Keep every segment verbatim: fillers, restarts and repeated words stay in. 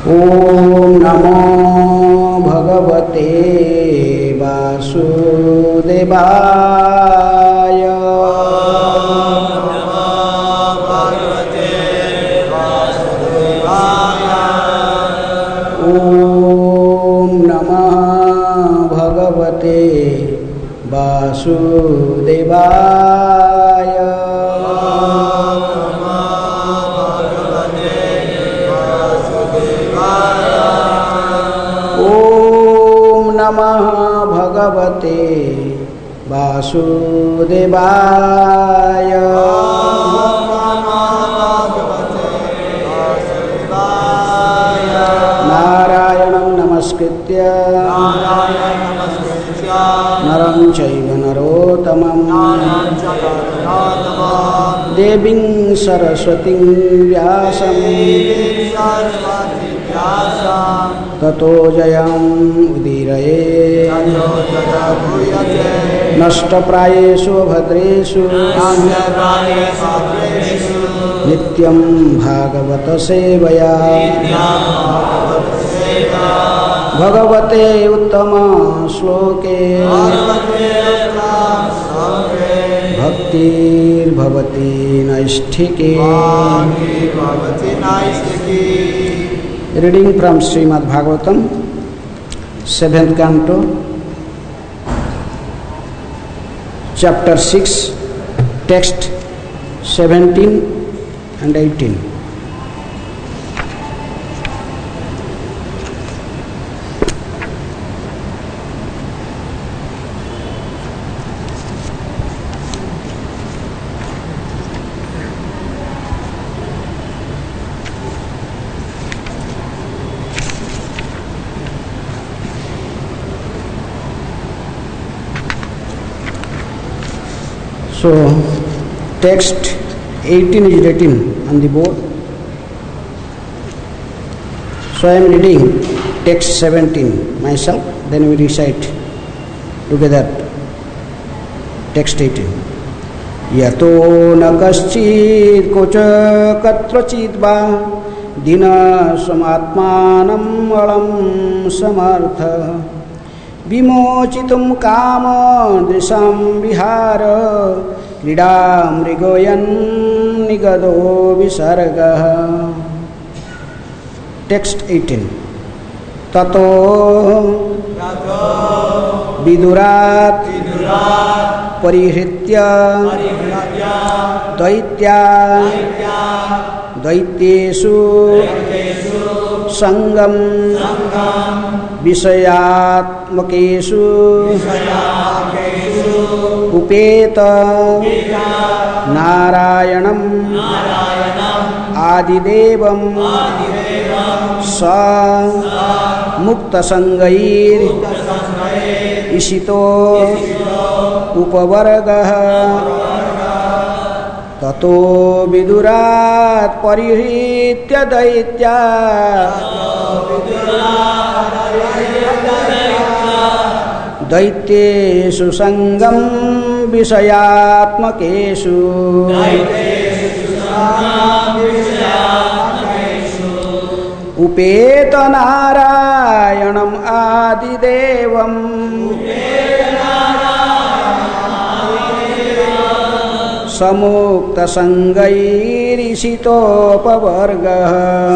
ओम नमो भगवते वासुदेवाय। ओम नमः भगवते वासुदेवाय। ओम नमः भगवते वासुदेवाय। नारायणं नमस्कृत्य नरं चैव नरोत्तमं देवीं सरस्वतीं व्यासं ततो जयमुदीरये। नष्टप्रायेषु भद्रेषु नित्यं भागवत सेवया भगवते उत्तम श्लोके भक्तिर्भवति नैष्ठिके। Reading from Srimad Bhagavatam, seventh canto, chapter six, text seventeen and eighteen. So, text eighteen is written on the board. So, I am reading text seventeen myself, then we recite together text eighteen. Yato na kaschid kocha katrachid va dina samatmanam alam samartha विमोचितुं काम दृशां विहार क्रीडा मृगोयन् निगदो विसर्गः। Text eighteen. ततो विदुरात् परिहृत्य दैत्या दैत्येषु संगम विषयात्मकेषु उपेत नारायणं आदिदेवं स मुक्तसंगैर् ईशितो उपवर्गः। ततो विदुरात् परिहृत्य दैत्या दैत्येषु संगम विषयात्मकेषु उपेत नारायणम् आदिदेवम् समुक्त संगैरिषितोपवर्गः।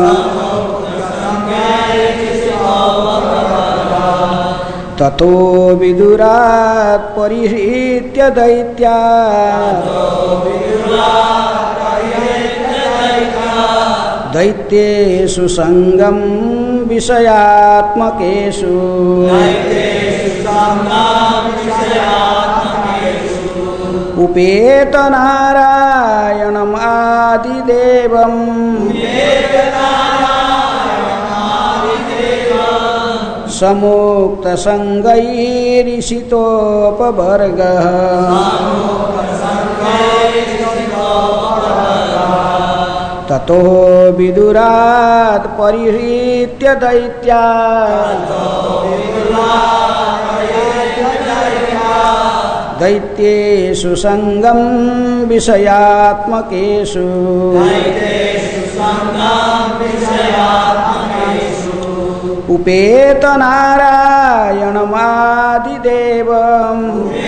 ततो विदुरात् परिहृत्य दैत्या दैत्येषु संगम विषयात्मकेषु उपेत नारायणम् आदिदेवम् समुक्त संगैरिषितोपवर्गः। ततो विदुरात् परिहृत्य दैत्या दैत्येषु संगम विषयात्मकेषु उपेत नारायणमादिदेवम्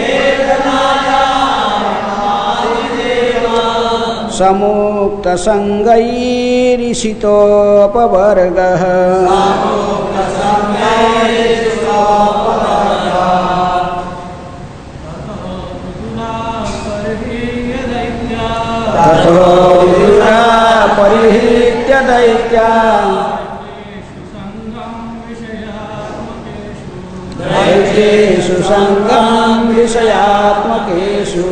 समुक्तसङ्गैरिषितोपवर्गः ततो विदुरा परिहृत्य दैत्या दैत्येषु सङ्गं विषयात्मकेषु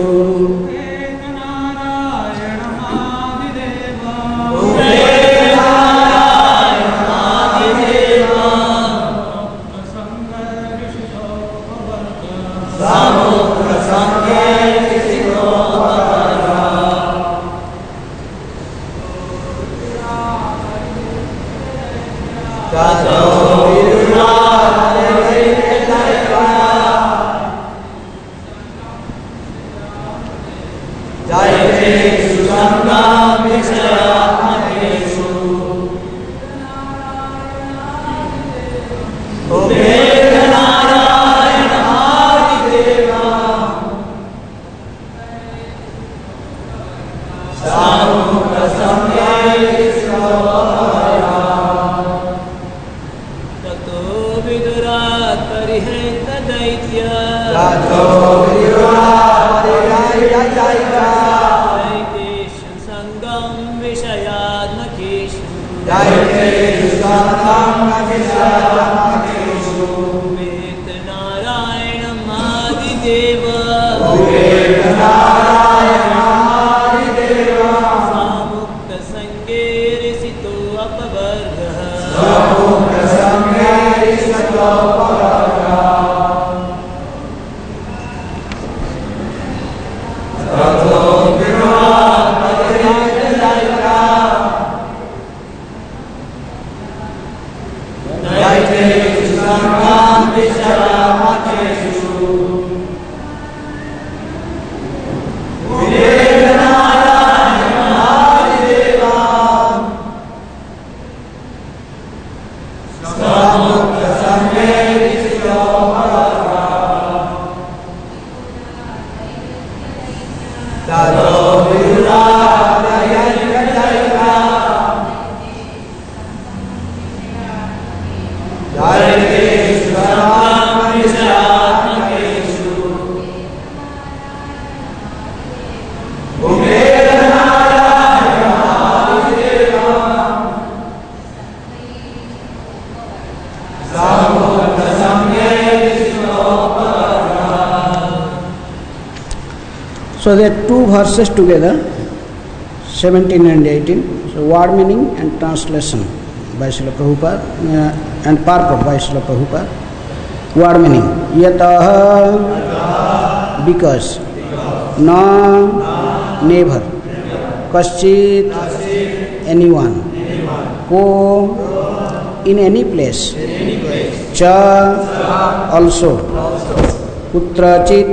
So there are two verses together, seventeen and eighteen. So word meaning and translation by Srila Prabhupada uh, and purport by Srila Prabhupada. Word meaning: Yataha, because, na, never, kaschit, anyone, ko, in any place, cha, also, kutrachit,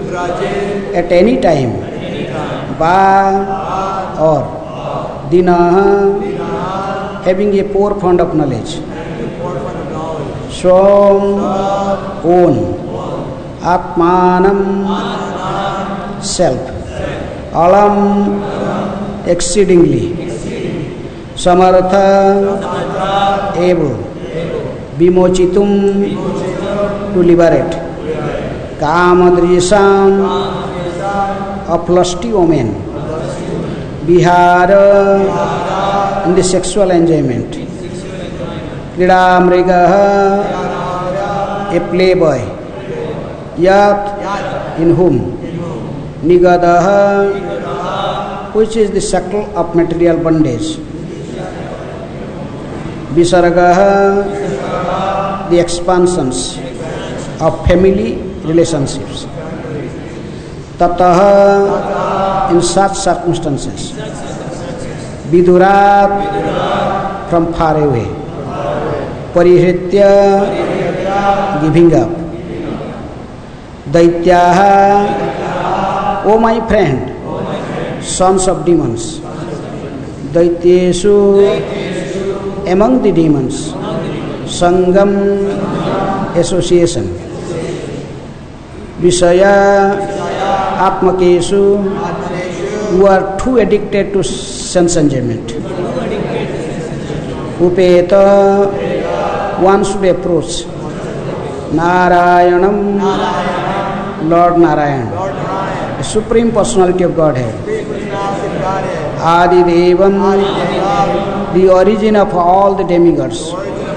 at any time, ba, or, dinaha, having a poor fund of knowledge, swam, own, atmanam, self, alam, exceedingly, samartha, able, vimochitum, to liberate, kamadrisham, of lusty women, vihara, in the sexual enjoyment, kridamrigaha, a playboy, yat, in whom, nigadaha, which is the circle of material bondage, visargaha, the expansions of family relationships, tataha, in such circumstances, vidurat, from far away, parihritya, giving up, daityaha, O my friend, sons of demons, daityeshu, among the demons, Sangam, association. Vishaya, Atmakesu, who are too addicted to sense enjoyment. Upeta, one should approach. Narayanam, Lord Narayan, the Supreme Personality of Godhead. Adidevam, the origin of all the demigods.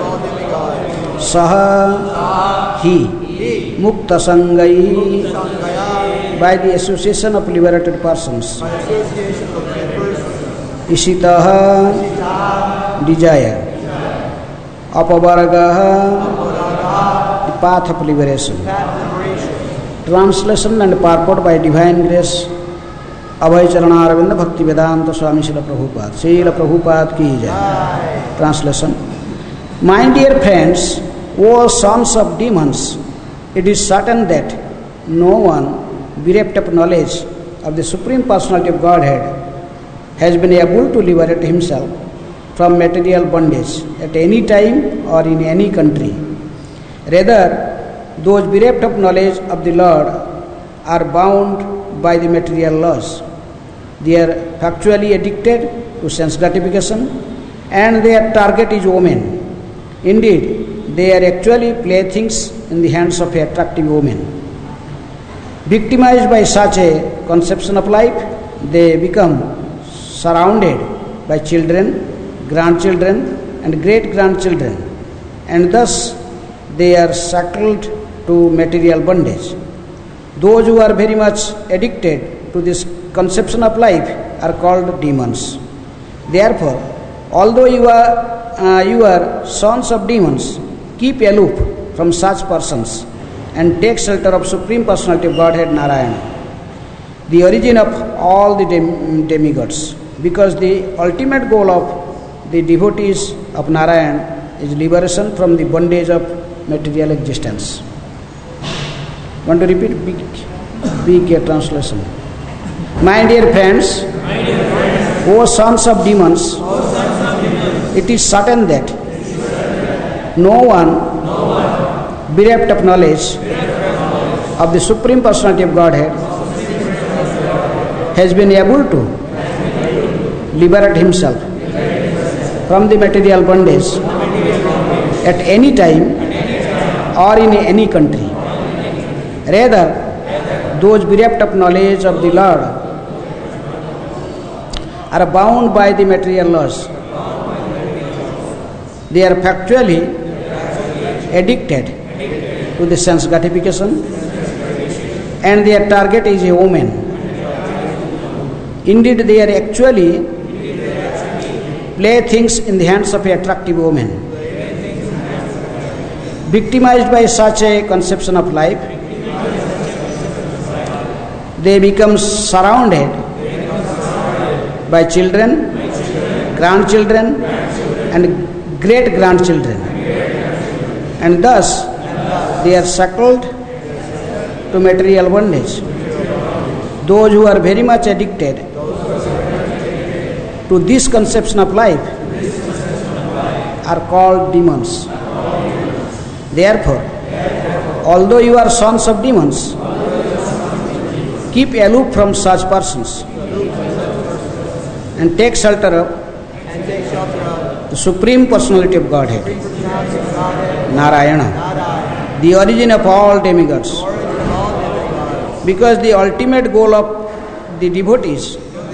Saha, he, Mukta Sangai, by the association of liberated persons. Ishitaha, desire. Apavaragaha, the path of liberation. Translation and purport by divine grace. Abhay Charanaravinda Bhakti Vedanta Swami Srila Prabhupada. Srila Prabhupada ki jai. Translation. My dear friends, O sons of demons, it is certain that no one bereft of knowledge of the Supreme Personality of Godhead has been able to liberate himself from material bondage at any time or in any country. Rather, those bereft of knowledge of the Lord are bound by the material laws. They are factually addicted to sense gratification and their target is women. Indeed, they are actually playthings in the hands of attractive women. Victimized by such a conception of life, they become surrounded by children, grandchildren and great-grandchildren, and thus they are shackled to material bondage. Those who are very much addicted to this conception of life are called demons. Therefore, although you are, uh, you are sons of demons, keep aloof from such persons and take shelter of Supreme Personality of Godhead Narayana, the origin of all the dem- demigods, because the ultimate goal of the devotees of Narayan is liberation from the bondage of material existence. Want to repeat? Big, big translation. My dear friends, My dear friends O sons of demons, o sons of demons it is certain that no one, no one bereft of knowledge, bereft of, knowledge of the Supreme Personality of Godhead has been able to liberate himself from the material bondage at any time or in any country. Rather, those bereft of knowledge of the Lord are bound by the material laws. They are factually addicted to the sense gratification and their target is a woman. Indeed, they are actually playthings in the hands of an attractive woman. Victimized by such a conception of life, they become surrounded by children, grandchildren, and great-grandchildren, and thus they are shackled to material bondage. Those who are very much addicted to this conception of life are called demons. Therefore, although you are sons of demons, keep aloof from such persons and take shelter of the Supreme Personality of Godhead, Narayana, the origin of all demigods. Because the ultimate goal of the devotees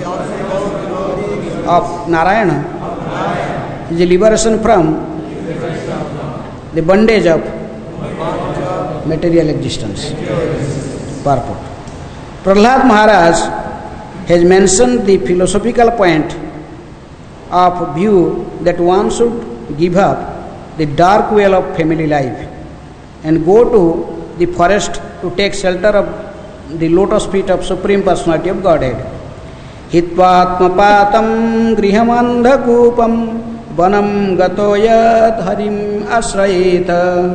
of Narayana is the liberation from the bondage of material existence. Purport. Prahlad Maharaj has mentioned the philosophical point of view that one should give up the dark well of family life and go to the forest to take shelter of the lotus feet of Supreme Personality of Godhead. Hitvatmapatam grihamandhakupam vanam gatoyat harim ashrayeta.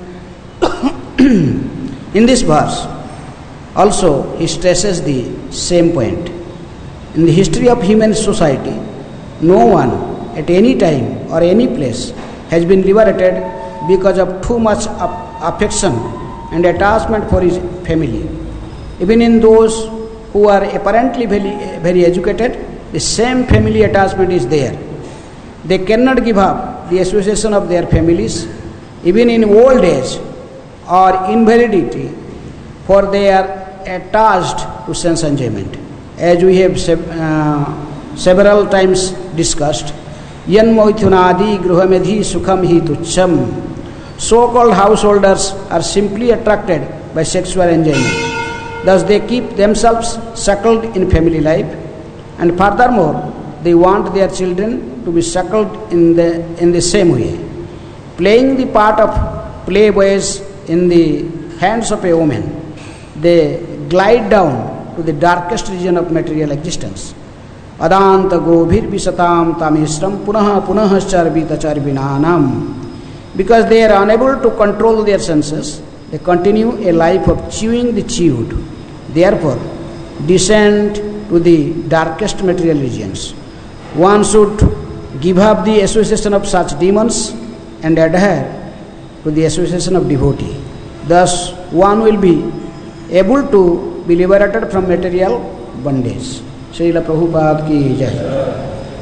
In this verse, also he stresses the same point. In the history of human society, no one at any time or any place has been liberated because of too much affection and attachment for his family. Even in those who are apparently very, very educated, the same family attachment is there. They cannot give up the association of their families, even in old age or invalidity, for they are attached to sense enjoyment. As we have uh, several times discussed, yan moithunadi gruhamedhi sukham hi tucham. So-called householders are simply attracted by sexual enjoyment. Thus they keep themselves shackled in family life, and furthermore they want their children to be shackled in the, in the same way. Playing the part of playboys in the hands of a woman, they glide down to the darkest region of material existence. Adanta gobhir visatam tamishram punaha punaha charvita charvinanam. Because they are unable to control their senses, they continue a life of chewing the chewed. Therefore, descend to the darkest material regions. One should give up the association of such demons and adhere to the association of devotee. Thus, one will be able to be liberated from material bondage. Srila Prabhupada ki jai.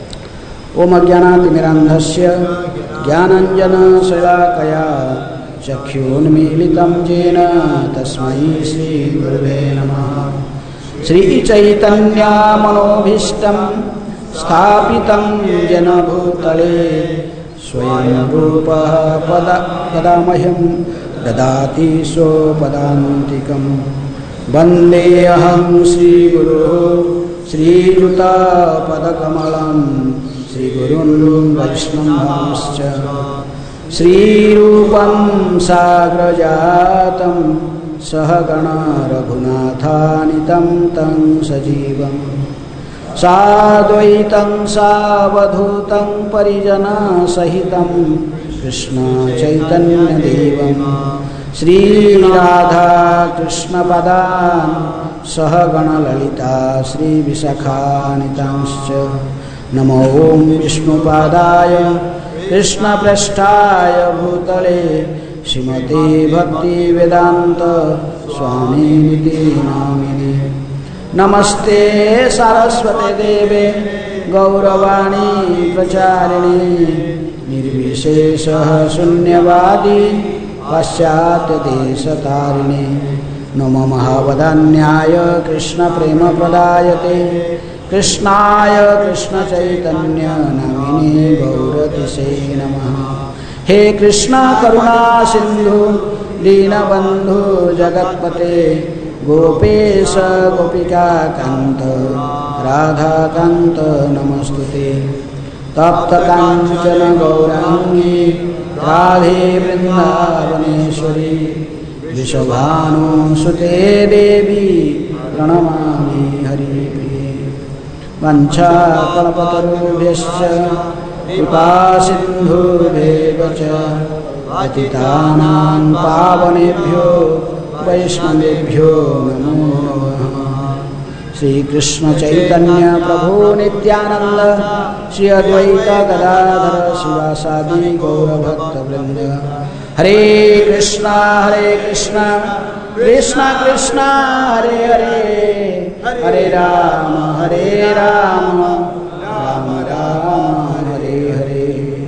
Om Ajnanatimmirandhasya Jnananjana Salakaya Chakhyunmilitam Jena Tasmai Shri Gurave Namaha. Shri Chaitanya Manobhishtam Sthapitam Jena Bhutale Swayam Rupa Pada Padamahyam Dadati So Padantikam Vande Aham Shri Guru Shri Juta Padakamalam Shri Gurun Vaishnavamscha Shri Rupam Sagrajatam Sahagana Raghunathanitam Tang Sajivam Sadvaitam Savadhutam Parijana Sahitam Krishna Chaitanya Devam Shri Radha Krishna Padan Sahagana Lalita Shri Visakhanitamscha Namo Om Vishnupadaya Krishna Prasthaya Bhutale Srimati Bhakti Vedanta Swami Niti Namini. Namaste Saraswate Deve Gauravani Pracharini Nirvishesha Sunyavadi Pasyatya Desatarini. Namo Mahavadanyaya Krishna Prema Pradayate Krishnaya Krishna Chaitanya Namini Gauratise Namaha. He Krishna Karuna Sindhu Deenabandhu Jagatpate Gopesha Gopika Kanta Radha Kanta Namastute. Tapta Kanchana Gaurangi Radhe Vrindavaneshwari Vishabhanu Sute Devi Pranamami Hari. Vancha kalpatarubhyascha kripa sindhubheva cha patitanam pavanebhyo vaishnavebhyo namo namaha. Shri Krishna Chaitanya Prabhu Nityananda Shri Advaita Gadadhara Shivasadi Gaura Bhakta Vrinda. Hare Krishna Hare Krishna Krishna Krishna Hare Hare Hare Rama Hare Rama Rama Rama Hare Hare.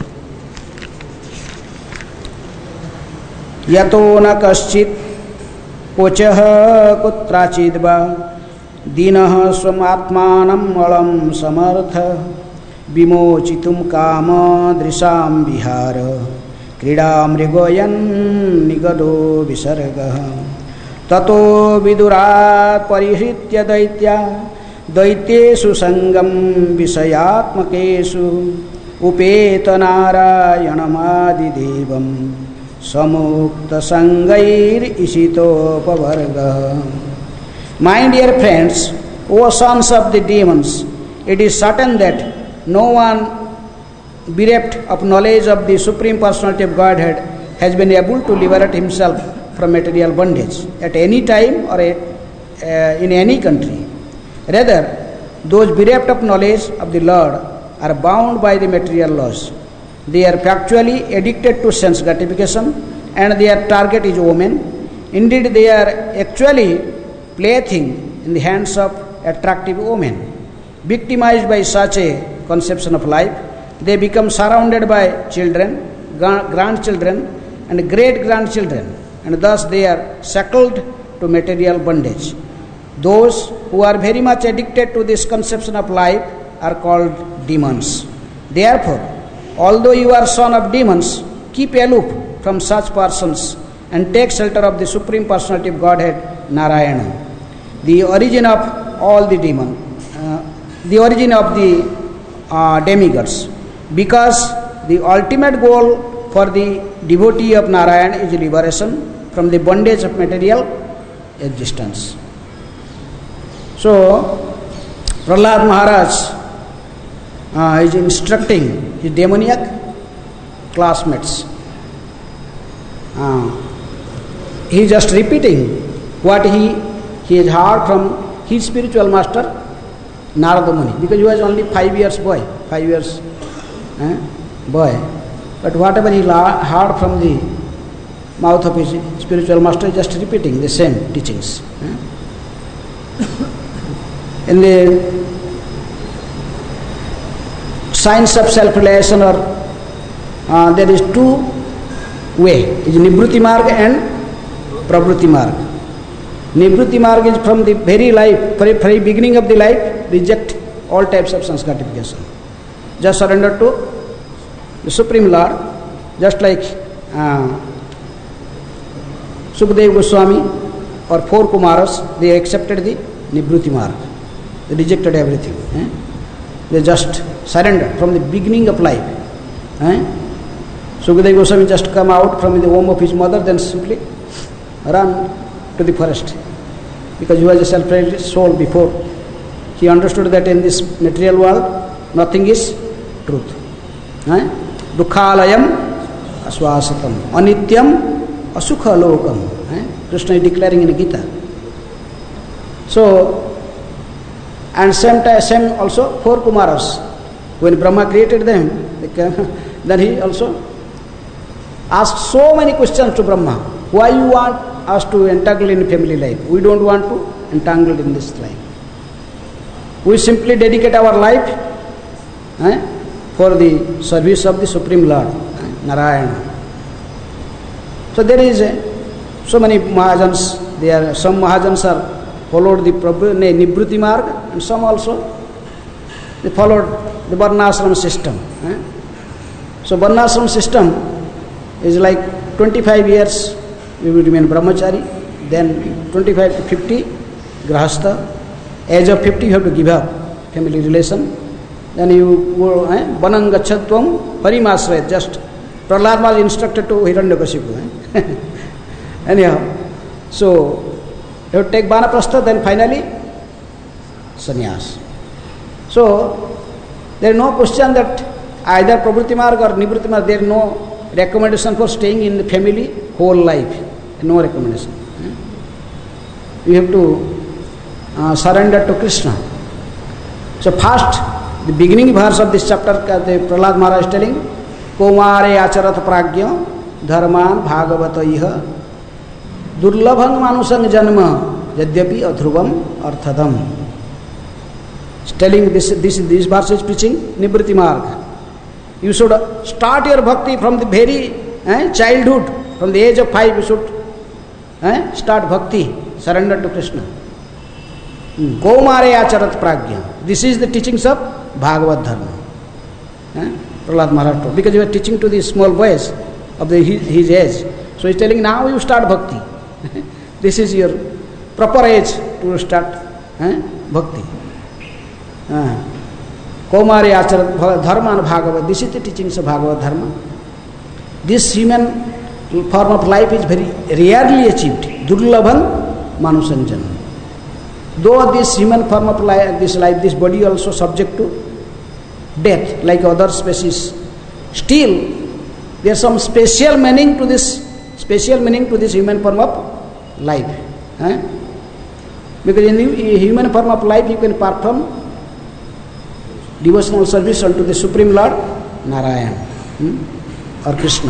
Yato na kaschit pochah kutrachid va dinah swamatmanam alam samartha vimochitum kama drisam vihara क्रीड़ा मृगोयन निगडो विसर्गः ततो विदुरात् परिहृत्य दैत्या दैत्येषु संगम विषयात्मकेषु उपेत नारायणमादिदेवं समुक्त संगैर इशितोपवर्गः. My dear friends, O sons of the demons, it is certain that no one bereft of knowledge of the Supreme Personality of Godhead has been able to liberate himself from material bondage at any time or at, uh, in any country. Rather, those bereft of knowledge of the Lord are bound by the material laws. They are factually addicted to sense gratification and their target is women. Indeed, they are actually plaything in the hands of attractive women. Victimized by such a conception of life, they become surrounded by children, grandchildren and great-grandchildren, and thus they are shackled to material bondage. Those who are very much addicted to this conception of life are called demons. Therefore, although you are son of demons, keep aloof from such persons and take shelter of the Supreme Personality of Godhead, Narayana, the origin of all the demons, uh, the origin of the uh, demigods. Because the ultimate goal for the devotee of Narayan is liberation from the bondage of material existence. So, Prahlad Maharaj uh, is instructing his demoniac classmates. Uh, he is just repeating what he, he has heard from his spiritual master, Narada Muni, because he was only five years boy, five years eh, boy. But whatever he la- heard from the mouth of his spiritual master, is just repeating the same teachings. Eh. In the science of self-realization, or uh, there is two way, is Nivruti Marg and Pravruti Marg. Nivruti Marg is from the very life, very, very beginning of the life, reject all types of sense gratification. Just surrender to the Supreme Lord, just like uh, Sukadeva Goswami or four Kumaras, they accepted the Nivruti Marg. They rejected everything. Eh? They just surrendered from the beginning of life. Eh? Sukadeva Goswami just come out from the womb of his mother, then simply run to the forest, because he was a self-realized soul before. He understood that in this material world, nothing is truth. Eh? Dukhalayam aswasatam, anityam asukha lokam. Eh? Krishna is declaring in Gita. So, and same time, same also four Kumaras. When Brahma created them, then he also asked so many questions to Brahma. Why you want us to entangle in family life? We don't want to entangle in this life. We simply dedicate our life eh, for the service of the Supreme Lord, eh, Narayana. So there is a, so many Mahajans, there are, some Mahajans are followed the Prabhu, ne, Nivruti Marg, and some also they followed the Varnashram system. Eh? So Varnashram system is like twenty-five years we will remain brahmachari, then twenty-five to fifty grahastha. Age of fifty you have to give up family relation. Then you go eh? Vanam gachatvam parimasrayat. Just Prahlad was instructed to Hiranyakashipu. Eh? Anyhow, so you have to take Vanaprastha, then finally sannyas. So there is no question that either Pravruti Marg or Nivruti Marg, there is no recommendation for staying in the family whole life. No recommendation. You have to uh, surrender to Krishna. So first, the beginning verse of this chapter, the Prahlad Maharaj is telling, Komare acharat pragya dharman bhagavata iha durlabhan manusang janma yadyapi adhruvam arthadam. Telling this, this, this verse is preaching Nivruti Marg. You should start your bhakti from the very eh, childhood, from the age of five you should eh, start bhakti, surrender to Krishna. Komare acharat pragya. This is the teachings of Bhagavad Dharma. Eh? Prahlad Maharaj told. Because you are teaching to the small boys of the, his, his age. So he is telling now you start bhakti. This is your proper age to start eh, bhakti. Komare acharat dharma and Bhagavad. This is the teachings of Bhagavad Dharma. This human form of life is very rarely achieved. Durlabhan manusanjan. Though this human form of life, this life, this body also subject to death like other species, still there is some special meaning to this, special meaning to this human form of life. Eh? Because in the human form of life you can perform devotional service unto the Supreme Lord Narayan. hmm? or Krishna.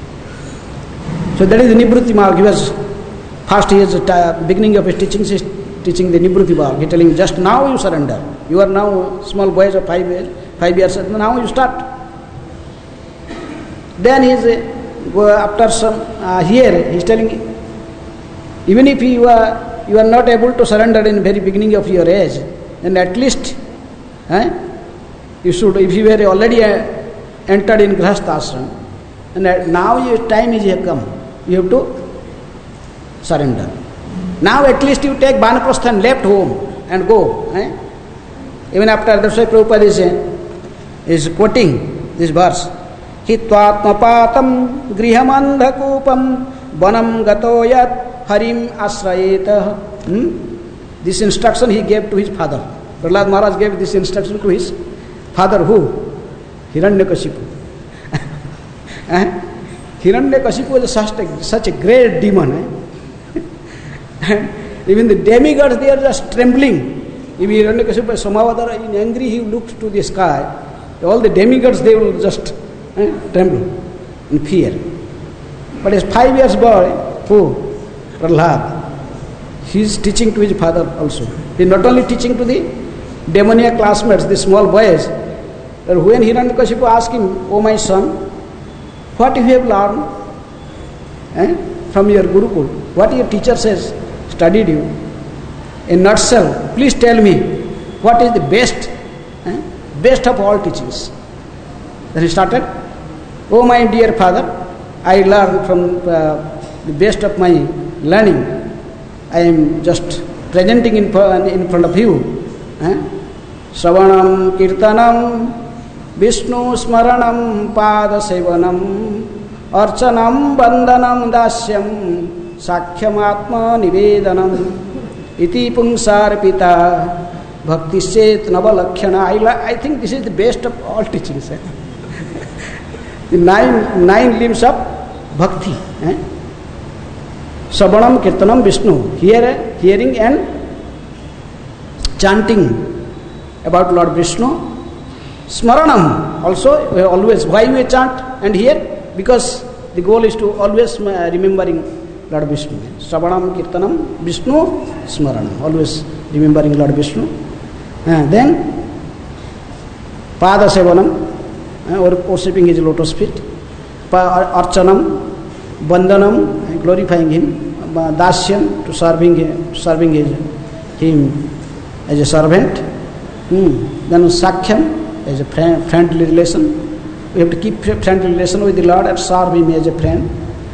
So that is the Nivritti Marg. He was first, he is uh, beginning of his teachings, he is teaching the Nivritti Marg. He is telling, just now you surrender. You are now small boys of five years, five years, now you start. Then he is, uh, after some, uh, here he is telling, even if you are, you are not able to surrender in the very beginning of your age, then at least eh, you should, if you were already uh, entered in Grihastha ashram, and uh, now your time is come, you have to surrender. Now at least you take Vanaprastha and left home and go. Eh? Even after, that's why Prabhupada is, uh, is quoting this verse. Hitvatmapatam grihamandhakupam vanam gato yat harim asrayeta. Hmm? This instruction he gave to his father. Prahlad Maharaj gave this instruction to his father, who? Hiranyakashipu. eh? Hiranyakashipu was such a, such a great demon. Eh? Even the demigods, they are just trembling. If Hiranyakashipu somehow or other in angry, he looks to the sky. All the demigods, they will just eh, tremble in fear. But as five years boy, who? Prahlad. He is teaching to his father also. He is not only teaching to the demoniac classmates, the small boys, but when Hiranyakashipu asked him, "Oh my son, what you have learned eh, from your Gurukul? What your teacher says, studied you? In nutshell, please tell me, what is the best, eh, best of all teachings?" Then he started, "Oh my dear father, I learned from uh, the best of my learning. I am just presenting in, in front of you. Eh? Shravanam Kirtanam Vishnu Smaranam Pada Sevanam Archanam Bandhanam Dasyam Sakhyam Atma Nivedanam Iti Pungsarpita Bhakti Set Navalakhyana." I, I think this is the best of all teachings. Eh? The nine, nine limbs of bhakti. Eh? Shravanam Kirtanam Vishnu, hear, hearing and chanting about Lord Vishnu. Smaranam, also always. Why we chant and hear? Because the goal is to always remembering Lord Vishnu. Shravanam Kirtanam Vishnu Smaranam, always remembering Lord Vishnu. And then Pada Sevanam, or worshipping his lotus feet. Archanam, Bandhanam, glorifying him. Dasyam, to serving him, serving his, him as a servant. Hmm. Then Sakhyam, as a friend, friendly relation. We have to keep friendly relation with the Lord and serve him as a friend.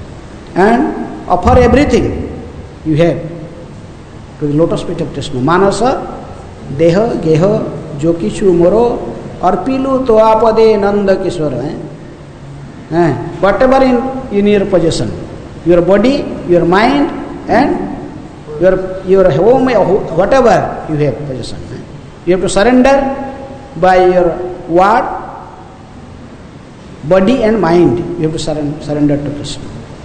And offer everything you have to the lotus feet of Krishna. Manasa, Deha, Geha, Jokishu, Moro, Arpilu, Toapade, Nanda Kishwara. Eh? Eh? Whatever in, in your possession. Your body, your mind, and your your home, whatever you have possession. You have to surrender by your word, body and mind. You have to surrender, surrender to Krishna.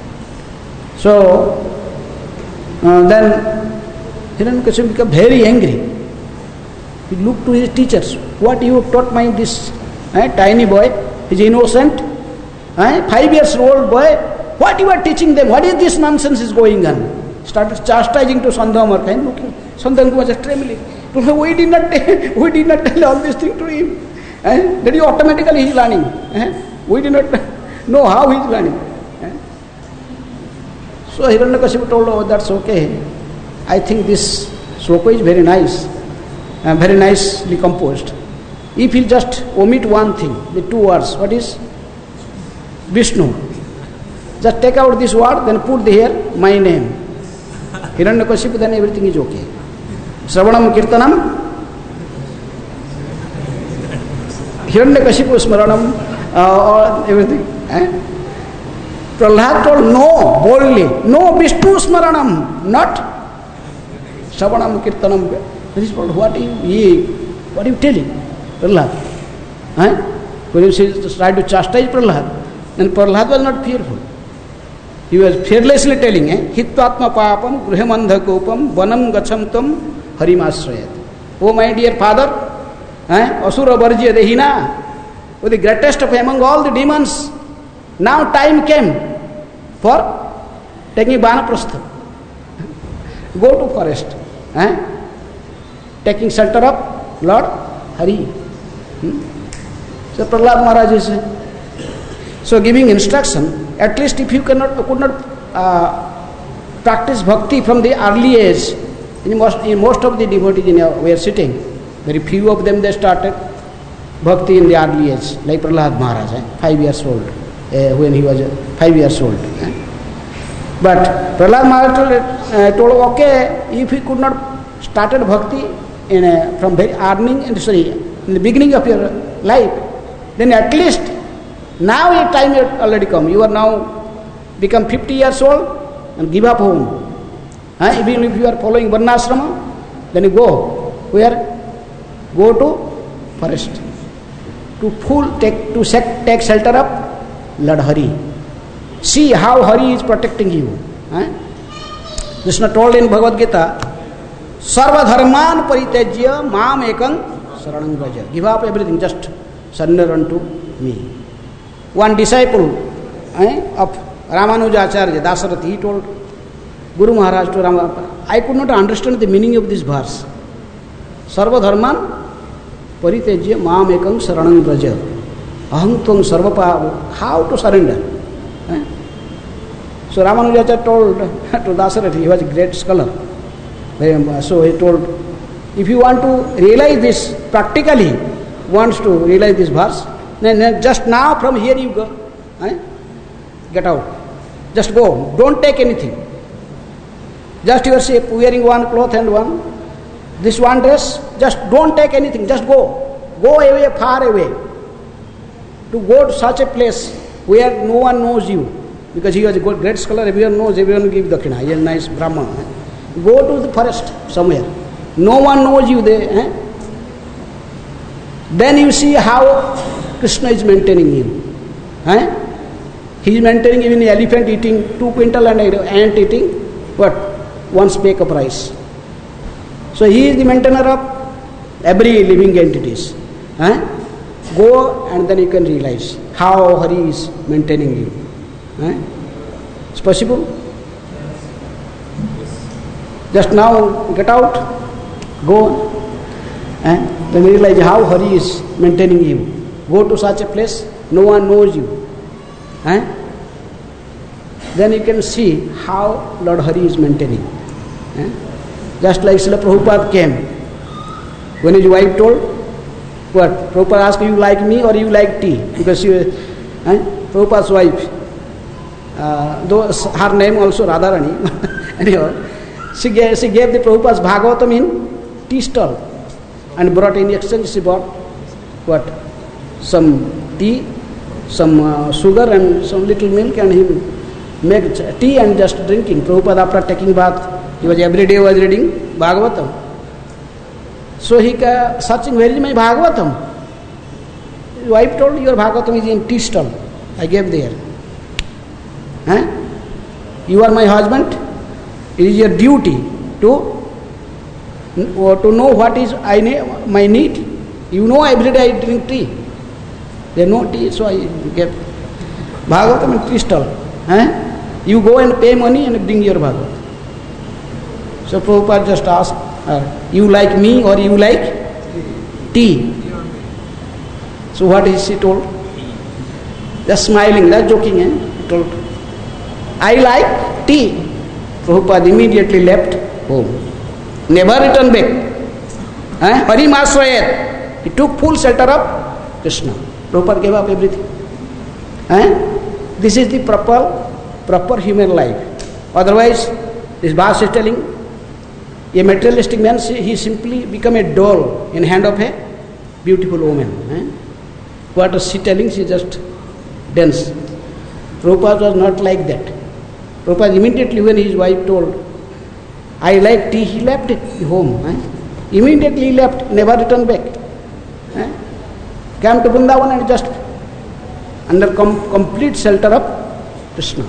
So uh, then Hiranyakashipu became very angry. He looked to his teachers. What you taught my this eh, tiny boy? He is innocent. Eh, five years old boy. What you are teaching them? What is this nonsense is going on? Started chastising to Sandhamar. Kind looking. Sandhamar was just trembling. We did not we did not tell all these things to him. Eh? That is automatically he is learning. Eh? We did not know how he is learning. Eh? So Hiranyakashipu told, "Oh, that's okay. I think this sloka is very nice, uh, very nicely composed. If he just omit one thing, the two words, what is Vishnu? Just take out this word, then put here my name. Hiranyakashipu, then everything is okay. Shravanam Kirtanam, Hiranyakashipu Smaranam, uh, or everything. Eh? Prahlad told no, boldly, no Vishnu Smaranam, not Shravanam Kirtanam. This is what you, what are you telling? Prahlad. Eh? When you tried to chastise Prahlad, then Prahlad was not fearful. He was fearlessly telling, eh? Hitvatma papam grihamandhakopam vanam gachamtam harimasrayat. Oh my dear father, eh? Asura varjya dehina, oh, the greatest of among all the demons, Now time came for taking Vanaprastha. Go to forest. Eh? Taking shelter of Lord Hari. Hmm? So Prahlad Maharaj is so giving instruction. At least if you cannot could not uh, practice bhakti from the early age, in most, in most of the devotees in our, were sitting, very few of them they started bhakti in the early age, like Prahlad Maharaj, eh? five years old, uh, when he was uh, five years old. Eh? But Prahlad Maharaj told, uh, told, okay, if he could not started bhakti in a, from very earning and sorry, in the beginning of your life, then at least now your time has already come. You are now become fifty years old and give up home. Uh, even if you are following Varnasrama, then you go. Where? Go to forest. To full take to sec, take shelter of Lord Hari. See how Hari is protecting you. Uh? Krishna told in Bhagavad Gita, Sarva dharman paritejya mam ekam saranam vraja. Give up everything, just surrender unto me. One disciple eh, of Ramanujacharya, Dasarathi, he told Guru Maharaj to Rama, I could not understand the meaning of this verse. Sarva dharman paritejya mam ekam saranam vraja. Aham tvam sarvapa. How to surrender? Eh? So Ramanujacharya told to Dasarathi, he was a great scholar. So he told, if you want to realize this practically, wants to realize this verse, then just now from here you go, eh? Get out. Just go. Don't take anything. Just you are wearing one cloth and one, this one dress, just don't take anything. Just go. Go away, far away. To go to such a place where no one knows you, because he was a great scholar, everyone knows, everyone gives dakshina. He is a nice Brahman. Eh? Go to the forest somewhere. No one knows you there. Eh? Then you see how Krishna is maintaining you. Eh? He is maintaining even the elephant eating two quintal and ant eating what? One speck of rice. So he is the maintainer of every living entities. Eh? Go and then you can realize how Hari is maintaining you. Eh? It's possible? Just now get out, go on. Eh? Then realize how Hari is maintaining you. Go to such a place, no one knows you. Eh? Then you can see how Lord Hari is maintaining. Eh? Just like Srila Prabhupada came. When his wife told, what? Prabhupada asked, you like me or you like tea? Because she was, eh? Prabhupada's wife, uh, though her name also Radharani, anyhow, she gave, she gave the Prabhupada's Bhagavatam in tea stall and brought in exchange, she bought what? Some tea, some uh, sugar and some little milk, and he made tea and just drinking. Prabhupada after taking bath, he was every day was reading Bhagavatam. So he uh, searching, where is my Bhagavatam? His wife told, your Bhagavatam is in tea stall. I gave there. Huh? You are my husband. It is your duty to, to know what is I need, my need. You know every day I drink tea. There is no tea, so I gave Bhagavatam in tea stall. Huh? You go and pay money and bring your Bhagavatam. So Prabhupada just asked her, you like me or you like tea? So what is she told? Just smiling, just joking. Eh? He told, I like tea. Prabhupada immediately left home. Never returned back. Eh? Hari Masrayat. He took full shelter of Krishna. Prabhupada gave up everything. Eh? This is the proper, proper human life. Otherwise, this verse is telling, a materialistic man, he simply become a doll in hand of a beautiful woman. Eh? What is she telling? She just dance. Prabhupada was not like that. Prabhupada immediately when his wife told, I like tea, he left it home. Eh? Immediately he left, never returned back. Eh? Came to Vrindavan and just under com- complete shelter of Krishna.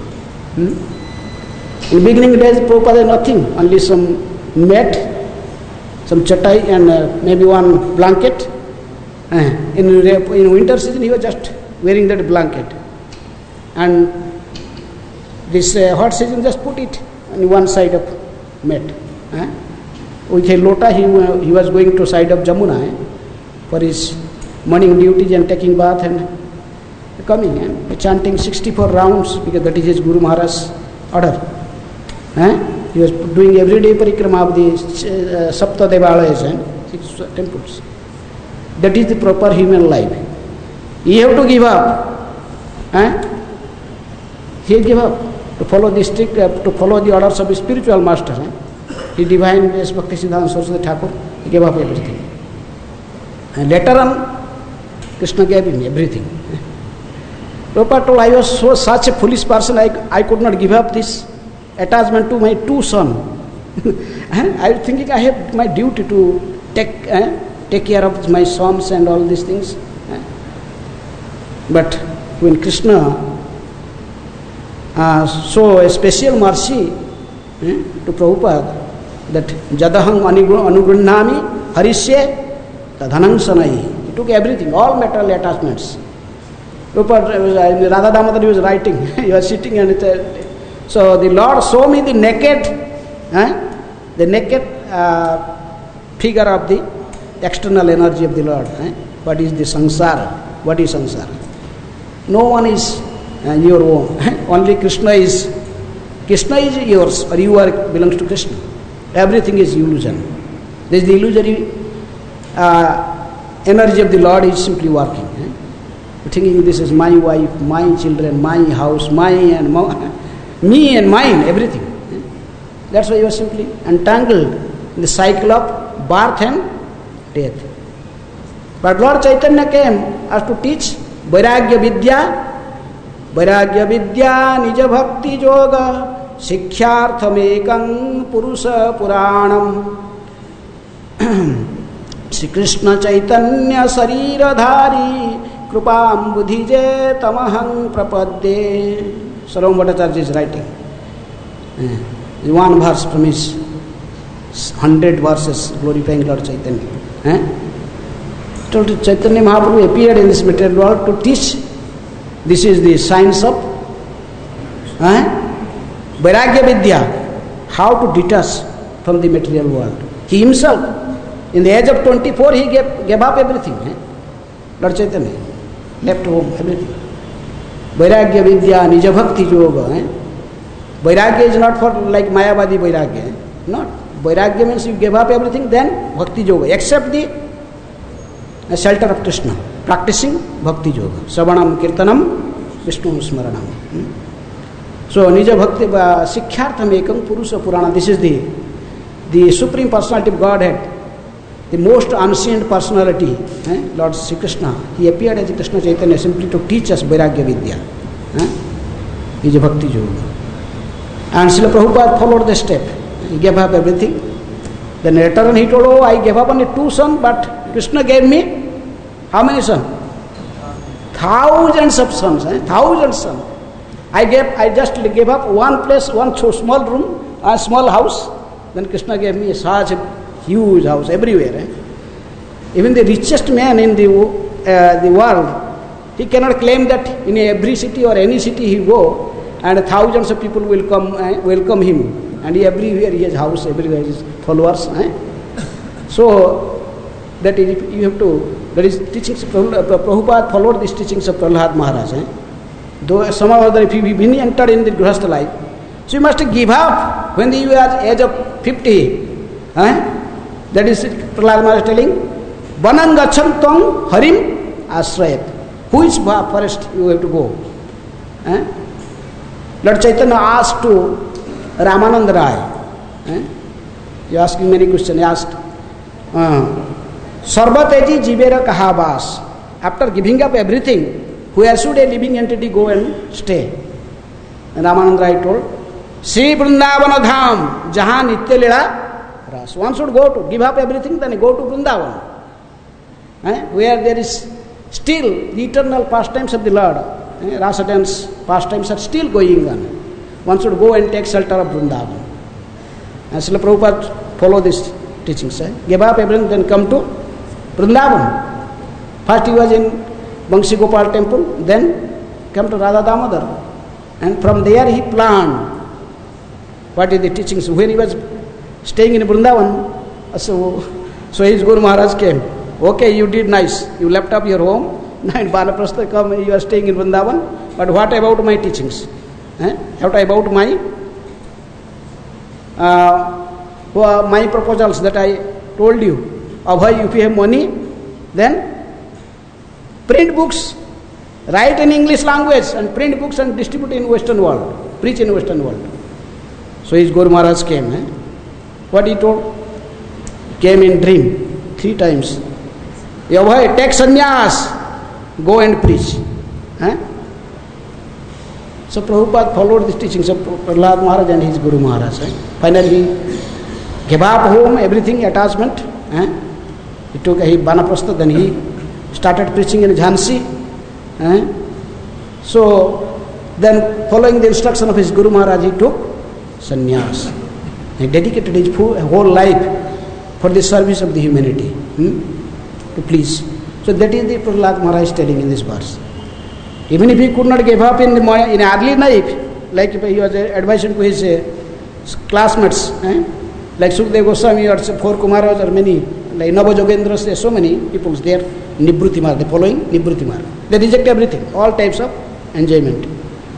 Hmm? In beginning days, Prabhupada had nothing, only some mat, some chatai and uh, maybe one blanket. Uh, in, in winter season, he was just wearing that blanket. and this uh, hot season, just put it on one side of mat. Eh? With a lota, he, uh, he was going to side of Jamuna eh? for his morning duties and taking bath and coming and eh? chanting sixty-four rounds, because that is his Guru Maharaj's order. Eh? He was doing every day parikrama of the uh, Sapta Devalayas and six temples. That is the proper human life. You have to give up. Eh? He gave up to follow the strict, uh, to follow the orders of the spiritual master. Eh? He divine as Bhakti Siddhanta Saraswati Thakur, he gave up everything. And later on, Krishna gave him everything. Prabhupada told, I was so such a foolish person, I, I could not give up this attachment to my two sons. I was thinking I have my duty to take eh, take care of my sons and all these things. Eh? But when Krishna uh, show a special mercy eh, to Prabhupada, that Jadahang Anugrunnami Harisye Tadhanang Sanai. He took everything, all material attachments. Prabhupada, Radha Damodar, he was writing, he was sitting and it, so the Lord show me the naked, eh, the naked uh, figure of the external energy of the Lord. Eh? What is the samsara? What is samsara? No one is uh, your own. Eh? Only Krishna is, Krishna is yours, or you are belongs to Krishna. Everything is illusion. There is the illusory uh, energy of the Lord is simply working. Eh? Thinking this is my wife, my children, my house, my and my, me and mine, everything. Eh? That's why you are simply entangled in the cycle of birth and death. But Lord Chaitanya came as to teach Vairagya Vidya, Vairagya Vidya, Nija Bhakti Yoga, Sikhyarthamekam Purusha Puranam. Shri Krishna Chaitanya Sariradhari Krupam Buddhije Tamahang Prapadde. Sarvam Bhattacharya is writing. Uh, one verse from his hundred verses glorifying Lord Chaitanya. Uh, told Chaitanya Mahaprabhu appeared in this material world to teach. This is the science of uh, Vairagya Vidya, how to detach from the material world. He himself, in the age of twenty-four, he gave, gave up everything. Eh? Lord Chaitanya left home, everything. Vairagya Vidya, Nija Bhakti Yoga. Eh? Vairagya is not for like Mayavadi Vairagya. Eh? Not. Vairagya means you give up everything, then Bhakti Yoga, except the uh, shelter of Krishna, practicing Bhakti Yoga. Savanam Kirtanam, Vishnu Smaranam. Hmm? So, Nija Bhakti uh, Sikhyartham Ekam Purusha Purana. This is the, the Supreme Personality of Godhead, the most ancient personality, eh? Lord Sri Krishna. He appeared as Krishna Chaitanya simply to teach us Vairagya Vidya. Eh? Nija Bhakti Yoga. And Srila Prabhupada followed the step. He gave up everything. Then later on he told, oh, I gave up only two sons, but Krishna gave me how many sons? Thousands of sons. Eh? Thousands of sons. I gave, I just gave up one place, one small room, a small house. Then Krishna gave me such a huge house everywhere. Eh? Even the richest man in the uh, the world, he cannot claim that in every city or any city he go, and thousands of people will come uh, welcome him. And he, everywhere he has house, everywhere his followers. Eh? So that is, you have to. That is teachings. Prabhupada followed these teachings of Prahlad Maharaj. Eh? Though somehow or other, if you been entered in the Grihastha life, so you must give up when you are age of fifty. Eh? That is Prahlad Maharaj telling, Vanam gachantam harim ashrayat. Which forest you have to go? Eh? Lord Chaitanya asked to Ramananda Rai. Eh? He asking many questions. He asked, Sarvateji jivera kahabas. After giving up everything, where should a living entity go and stay? And Ramananda Rai told, Sri Vrindavana Dham, Jahan Nitya Lila Ras. One should go to, give up everything, then go to Vrindavan. Eh? Where there is still the eternal pastimes of the Lord. Eh? Rasa dance pastimes are still going on. One should go and take shelter of Vrindavan. And Srila Prabhupada follow this teachings. Eh? Give up everything, then come to Vrindavan. First he was in Bangsi Gopal temple, then come to Radha Damodar. And from there he planned what is the teachings. When he was staying in Vrindavan, so, so his Guru Maharaj came. Okay, you did nice. You left up your home. Now in Banaprastha come, you are staying in Vrindavan. But what about my teachings? Eh? What about my uh, my proposals that I told you? Abhay, if you have money, then print books, write in English language and print books and distribute in Western world, preach in Western world. So his Guru Maharaj came. Eh? What he told? Came in dream three times. Abhay, take sannyas, go and preach. Eh? So Prabhupada followed these teachings of Prahlad Maharaj and his Guru Maharaj. Eh? Finally he gave up home, everything, attachment. Eh? He took a Banaprastha, then he started preaching in Jhansi. Eh? So then following the instruction of his Guru Maharaj, he took sannyas. He dedicated his whole life for the service of the humanity, hmm? to please. So that is the Prahlad Maharaj telling in this verse. Even if he could not give up in the in early life, like if he was advising to his uh, classmates, eh? like Sukdev Goswami or four Kumaras or many, like Nava Jogendras, there are so many people there, Nibruti Marg, the following Nibruti Marg. They reject everything, all types of enjoyment.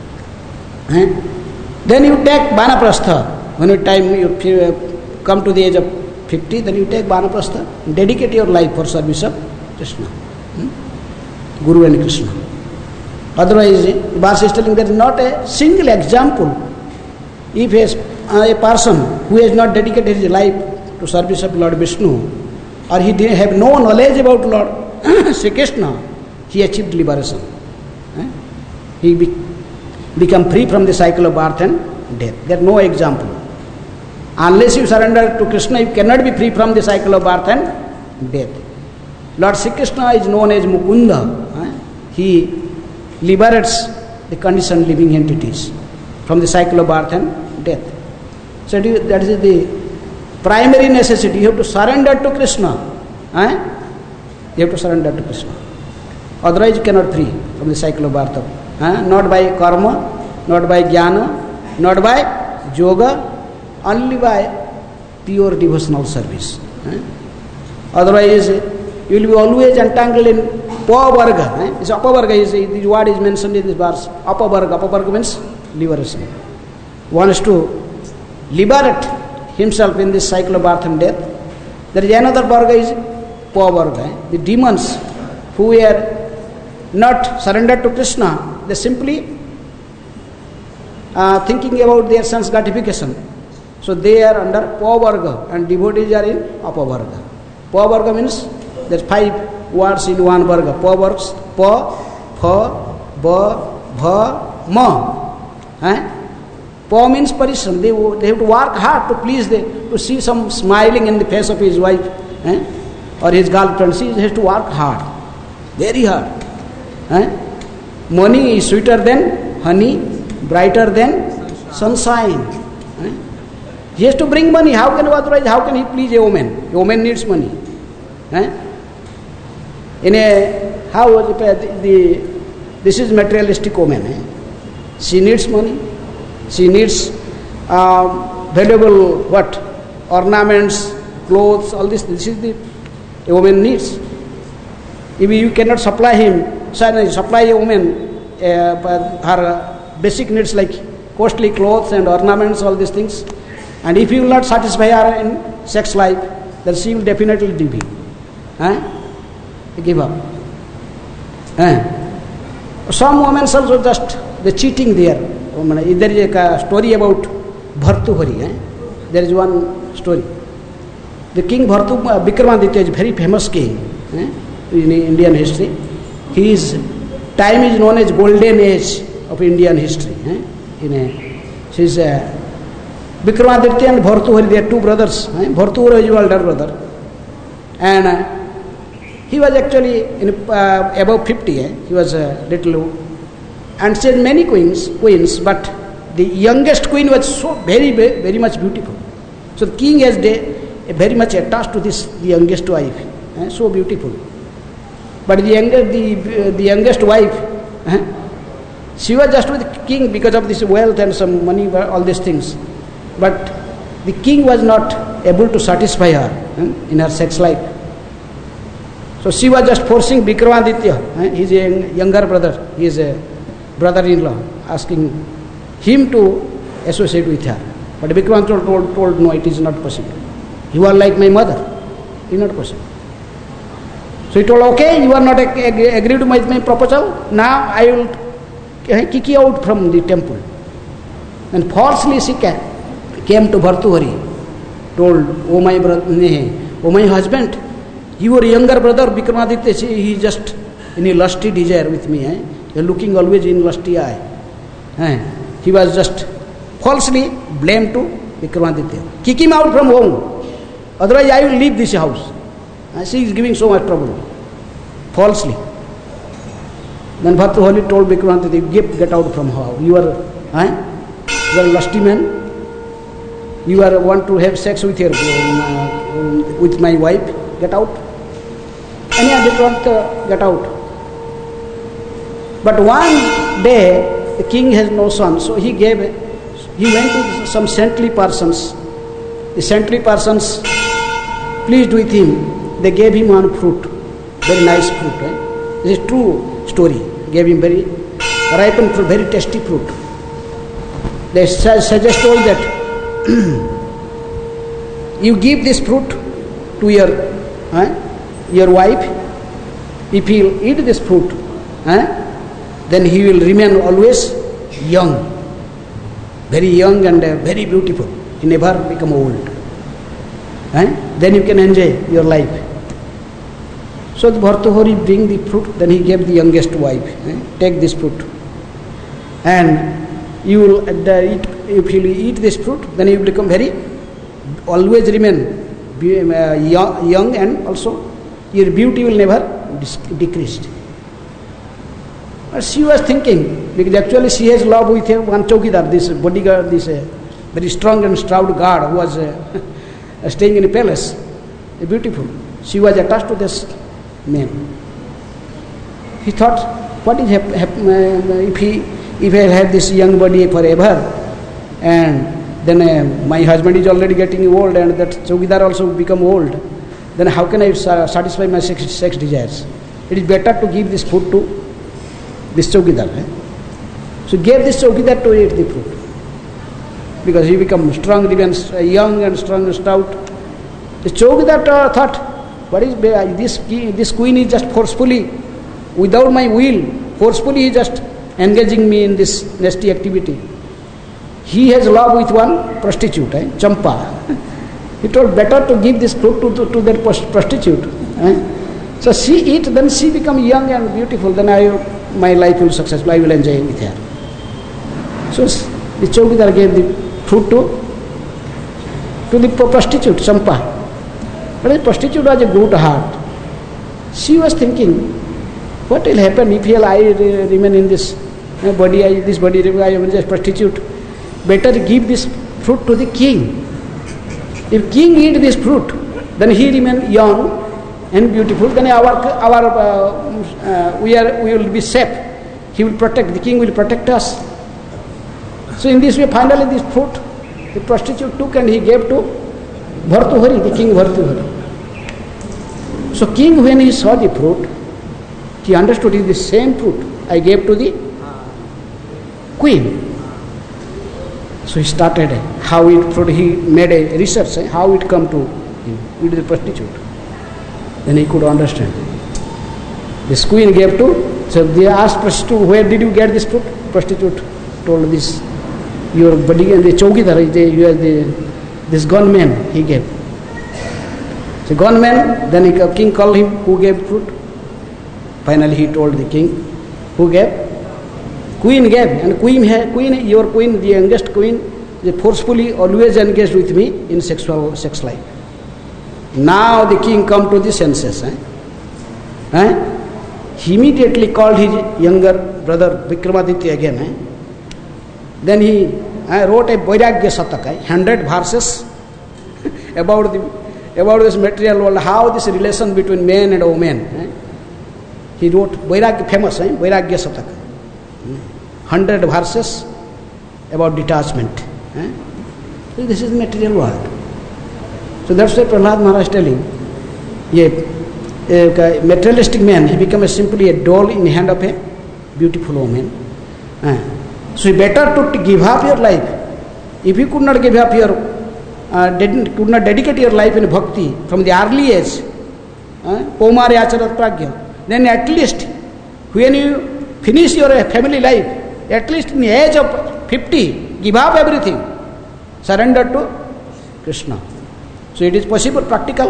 Eh? Then you take Banaprastha. When you time you come to the age of fifty, then you take Banaprastha, dedicate your life for service of Krishna, hmm? Guru and Krishna. Otherwise, Bhas is telling there is not a single example. If a, a person who has not dedicated his life to service of Lord Vishnu, or he didn't have no knowledge about Lord Sri Krishna, he achieved liberation. Eh? He be, become free from the cycle of birth and death. There is no example. Unless you surrender to Krishna, you cannot be free from the cycle of birth and death. Lord Sri Krishna is known as Mukunda. Eh? He liberates the conditioned living entities from the cycle of birth and death. So that is the primary necessity. You have to surrender to Krishna. Eh? You have to surrender to Krishna. Otherwise you cannot free from the cycle of birth. Eh? Not by karma, not by jnana, not by yoga, only by pure devotional service. Eh? Otherwise you will be always entangled in Pavarga. Eh? This Apavarga is the word is mentioned in this verse. Apavarga. Apavarga means liberation. One is to liberate himself in this cycle of birth and death. There is another Varga is Pavarga. Eh? The demons who were not surrendered to Krishna, they simply uh, thinking about their sense gratification. So they are under Pavarga and devotees are in Apavarga. Pavarga means there are five words in one Varga. Pa works, Pa, Pha, Ba, Bha, Ma. Eh? Pa means parishram. They, they have to work hard to please the, to see some smiling in the face of his wife, eh? or his girlfriend. He has to work hard, very hard. Eh? Money is sweeter than honey, brighter than sunshine. Eh? He has to bring money. How can otherwise? How can he please a woman? A woman needs money. Eh? In a how the, the this is materialistic woman. Eh? She needs money. She needs uh, valuable what ornaments, clothes, all this. This is the a woman needs. If you cannot supply him, supply a woman uh, her basic needs like costly clothes and ornaments, all these things, and if you will not satisfy her in sex life, then she will definitely leave you. Eh? Give up. Eh? Some women also just the cheating there. There is a story about Bhartuhari. Eh? There is one story. The king Bhartu, Vikramaditya is a very famous king eh? in Indian history. His time is known as golden age of Indian history. Eh? In a, his, uh, Vikramaditya and Bhartuhari, they are two brothers. Eh? Bhartuhari is his elder brother. And uh, he was actually in, uh, above fifty. Eh? He was a uh, little, and she had many queens, queens, but the youngest queen was so very, very, very much beautiful. So the king has de, very much attached to this the youngest wife, eh? So beautiful. But the youngest, the, uh, the youngest wife, eh? She was just with king because of this wealth and some money, all these things. But the king was not able to satisfy her eh, in her sex life. So she was just forcing Vikramaditya, eh, his younger brother, his uh, brother-in-law, asking him to associate with her. But Vikramaditya told, told, no, it is not possible. You are like my mother. It is not possible. So he told, okay, you are not ag- ag- agreed with my proposal. Now I will kick you out from the temple. And falsely she came to Bhartuhari, told, oh my brother, oh my husband, your younger brother Vikramaditya, he is just in a lusty desire with me. Eh? You are looking always in lusty eye. Eh? He was just falsely blamed to Vikramaditya. Kick him out from home. Otherwise I will leave this house. Uh, she is giving so much trouble. Falsely. Then Bhartuhari told Vikramaditya, get, get out from her. You are, eh? you are a lusty man. You are want to have sex with your, um, uh, with my wife. Get out. And yeah, they want to get out. But one day, the king has no son, so he gave, he went to some saintly persons. The saintly persons pleased with him. They gave him one fruit, very nice fruit. Eh? This is a true story. Gave him very ripened fruit, very tasty fruit. They suggest all that you give this fruit to your eh, your wife. If he will eat this fruit, eh, then he will remain always young, very young and uh, very beautiful. He never become old. Eh? Then you can enjoy your life. So the Bhartuhari bring the fruit, then he gave the youngest wife, eh? Take this fruit. And you will, uh, eat, if you eat this fruit, then you will become very, always remain be, uh, young, young and also your beauty will never dis- decrease. But she was thinking, because actually she has love with her one chowkidar, this bodyguard, this uh, very strong and stout guard who was uh, staying in a palace, uh, beautiful. She was attached to this man. He thought, what is hap- hap- uh, if he if I have this young body forever, and then uh, my husband is already getting old, and that chowkidar also become old, then how can I sa- satisfy my sex, sex desires? It is better to give this food to this chowkidar. Eh? So gave this chowkidar to eat the fruit, because he become strong, even young and strong and stout. The chowkidar uh, thought, what is this? This queen is just forcefully, without my will, forcefully he just engaging me in this nasty activity. He has love with one prostitute, eh? Champa. He told, better to give this fruit to, to, to that prostitute. Eh? So she eat, then she become young and beautiful, then I, my life will be successful, I will enjoy with her. So the chowkidar gave the fruit to, to the prostitute, Champa. But the prostitute was a good heart. She was thinking, what will happen if I remain in this body, I, this body, I am just prostitute. Better give this fruit to the king. If king eat this fruit, then he remain young and beautiful. Then our our uh, uh, we are we will be safe. He will protect. The king will protect us. So in this way, finally, this fruit the prostitute took and he gave to Bhartuhari, the king Bhartuhari. So king, when he saw the fruit, he understood it is the same fruit I gave to the queen. So he started how it fruit. He made a research eh, how it come to him. It is a prostitute. Then he could understand. This queen gave to. So they asked prostitute, where did you get this fruit? Prostitute told this, your body and the chowkidar, you are the this gunman he gave. So gunman. Then the king called him. Who gave fruit? Finally he told the king. Who gave? Queen gave. And queen, queen, your queen, the youngest queen, they forcefully always engaged with me in sexual sex life. Now the king come to the senses. Eh? Eh? He immediately called his younger brother Vikramaditya again. Eh? Then he eh, wrote a Vairagya Sataka, eh? hundred verses about the about this material world, how this relation between man and woman. Eh? He wrote Vairagya, famous, eh? Vairagya Sataka. hundred verses about detachment. Eh? So this is the material world. So that's why Prahlad Maharaj is telling, a, a materialistic man, he becomes simply a doll in the hand of a beautiful woman. Eh? So better to give up your life. If you could not give up your, uh, did, could not dedicate your life in bhakti from the early age, Pomare Acharat Pragya, then at least when you finish your family life, at least in the age of fifty, give up everything, surrender to Krishna. So it is possible, practical.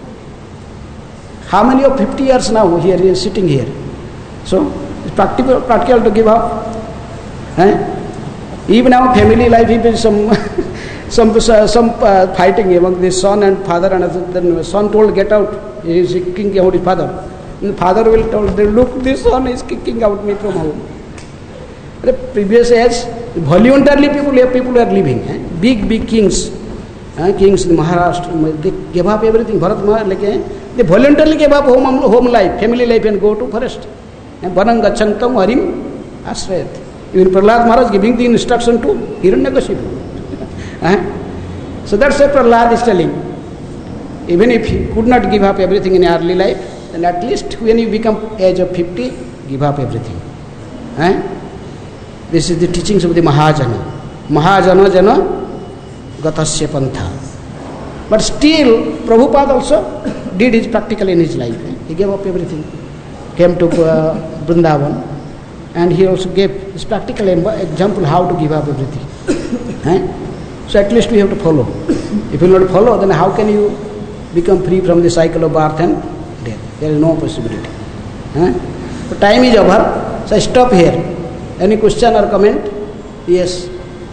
How many of fifty years now here is sitting here? So it's practical, practical to give up. Eh? Even now family life, if is some some uh, some uh, fighting among the son and father, and then the son told get out, he is kicking out his father. And the father will tell, look, this son is kicking out me from home. The previous age, voluntarily people people are living. Eh? Big big kings, eh? kings in Maharashtra, they gave up everything. Bharat Maharaj, like, eh? They voluntarily gave up home home life, family life, and go to forest. And Vanam gachantam harim ashrayat. Even Prahlad Maharaj giving the instruction to Hiranyakashipu. eh? So that's what Prahlad is telling. Even if he could not give up everything in early life, then at least when you become age of fifty, give up everything. Eh? This is the teachings of the Mahajana. Mahajana jana gatasya pantha. But still, Prabhupada also did his practical in his life. Eh? He gave up everything. Came to uh, Vrindavan. And he also gave his practical example how to give up everything. eh? So at least we have to follow. If you not follow, then how can you become free from the cycle of birth and death? There is no possibility. Eh? So time is over. So I stop here. Any question or comment? Yes.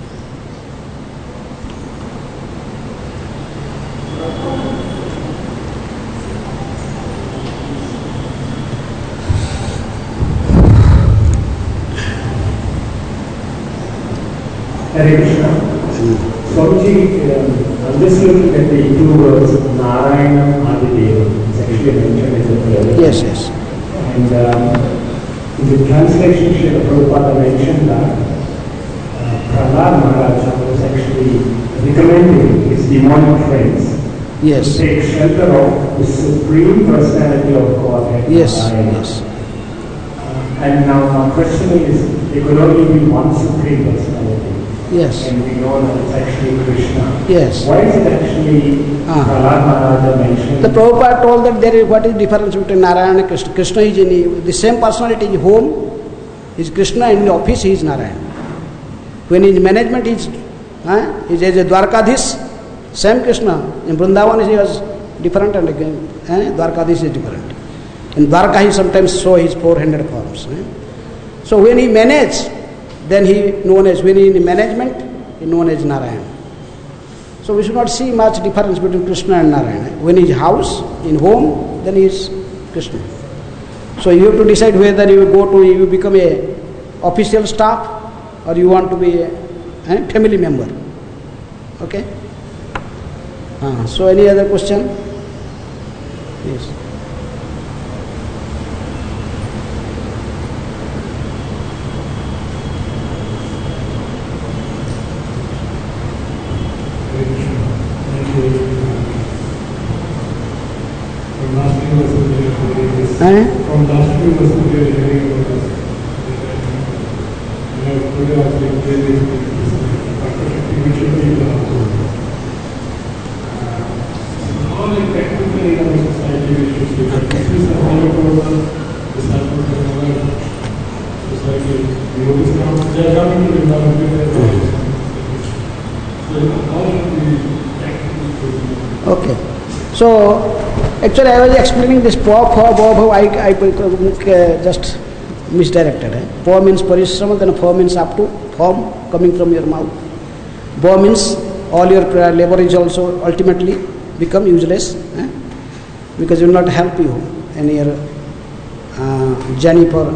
Hare Krishna. Swamiji, um, I'm just looking at the two words, Narayana Adideva. It's actually mentioned in the prayer. Yes, yes. And um, in the translation, Srila Prabhupada mentioned that uh, Prahlad Maharaj was actually recommending his demonic friends yes. to take shelter of the Supreme Personality of Godhead. Yes, Narayana. yes. Uh, and now my question is, there could only be one Supreme Personality. Yes. And we know that it's actually Krishna. Yes. Why is it actually Ah. Prahlad Maharaj mentioned? The Prabhupada told that there is what is difference between Narayana and Krishna. Krishna is in the same personality. In home is Krishna, and in the office he is Narayana. When in management he is uh, he is a Dwarkadhish, same Krishna. In Vrindavan he was different, and again uh, Dwarkadhish is different. In Dwarka he sometimes show his four hundred forms. Uh. So when he managed, then he known as, when he in management, he known as Narayana. So we should not see much difference between Krishna and Narayana. When he is house, in home, then he is Krishna. So you have to decide whether you go to, you become a official staff, or you want to be a eh, family member. Okay? Uh, so any other question? Yes. Eh? From last few months we are hearing about this. You know, today also there is activity all the practical in our society we should see. This is the whole of the disciples of our society. We notice now they are coming to the environment. So how should we practically? Okay. So actually I was explaining this pa, pha, ba, bha, I, I uh, just misdirected. Eh? Pa means parishrama, then pha means up to, form coming from your mouth. Ba means all your labor is also ultimately become useless, eh? because it will not help you in your uh, journey for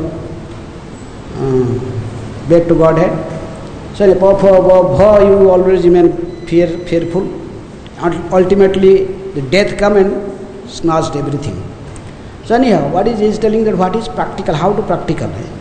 uh, back to Godhead. So pa, pha, ba, bha, you always remain fear, fearful. Ultimately the death come and snatched everything. So anyhow, what is he is telling that what is practical, how to practical. Eh?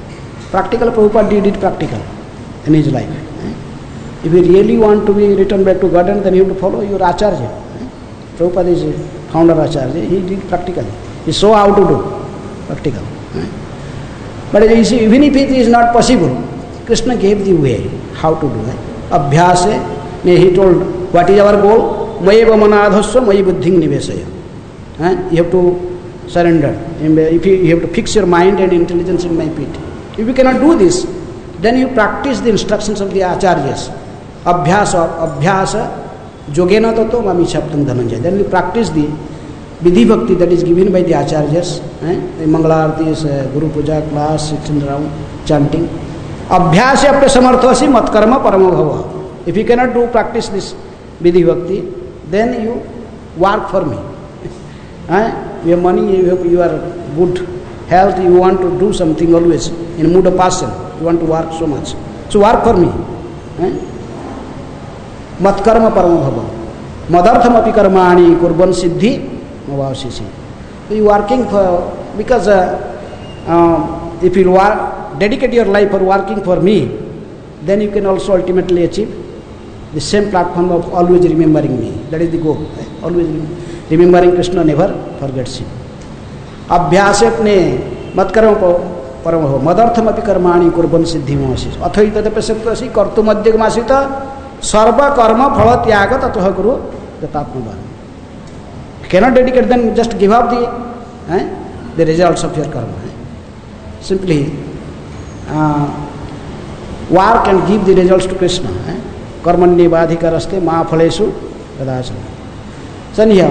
Practical, Prabhupada did it practical in his life. Eh? If you really want to be returned back to Godhead, then you have to follow your Acharya. Eh? Prabhupada is a founder Acharya. He did practically. He saw how to do practical. Eh? But you see, even if it is not possible, Krishna gave the way how to do it. Abhyasa, he told, what is our goal? Mayeva manadhasya, mayi buddhing nivesaya. Eh? You have to surrender. If you, you have to fix your mind and intelligence in my feet. If you cannot do this, then you practice the instructions of the acharyas. Abhyasa, abhyasa, yogena tato mami chaptam dhananjaya. Then you practice the vidhi bhakti that is given by the acharyas. Eh? The Mangalartis, uh, Guru Puja class, sitting around, chanting. Abhyasa apne samarthasi mat karma parama bhava. If you cannot do practice this vidhi bhakti, then you work for me. eh? You have money, you have your good health, you want to do something always in mood of passion, you want to work so much. So work for me. Eh? Mat karma parama bhava. Madartham api karmani kurban siddhi mavavasisi. You working for, because uh, uh, if you work, dedicate your life for working for me, then you can also ultimately achieve the same platform of always remembering me. That is the goal. Eh? Always remembering Krishna never forgets him. Abhyasapne matkarma paramaho madartham api karmani kurban siddhi mavasis athai tadapasatasi kartumadhyagmasita sarva karma phala tyaga tatoha guru datatmavan. Cannot dedicate, then just give up the eh, the results of your karma. Eh? Simply uh, work and give the results to Krishna. Eh? Karmanni badhikaraste ma phaleshu kadachana. So anyhow,